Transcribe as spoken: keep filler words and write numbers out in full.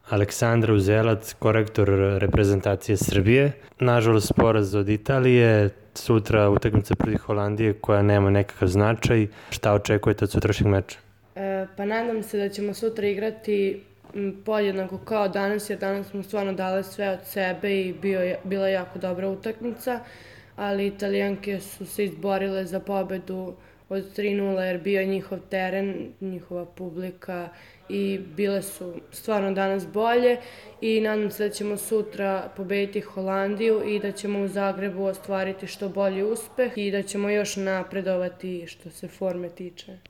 Aleksandra Uzelac, korektor reprezentacije Srbije. Nažalost, poraz od Italije, sutra utakmica protiv Holandije koja nema nekakav značaj. Šta očekujete od sutrašnjeg meča? E, pa nadam se da ćemo sutra igrati podjednako kao danas, jer danas smo stvarno dali sve od sebe i bio je, bila je jako dobra utakmica, ali Italijanke su se izborile za pobedu od tri nula jer bio je njihov teren, njihova publika i bile su stvarno danas bolje i nadam se da ćemo sutra pobediti Holandiju i da ćemo u Zagrebu ostvariti što bolji uspeh i da ćemo još napredovati što se forme tiče.